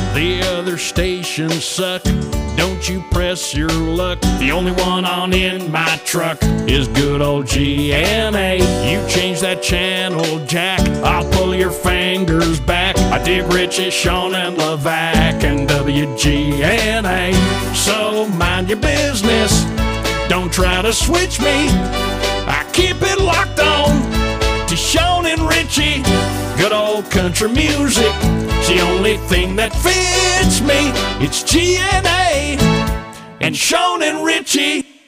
The other stations suck, don't you press your luck. The only one on in my truck is good old GNA. You change that channel, Jack, I'll pull your fingers back. I dig Richie, Sean, and Levac and WGNA. So mind your business, don't try to switch me. I keep it locked on to Sean and Richie. Good old country music, it's the only thing that fits me. It's GNA and Sean and Richie.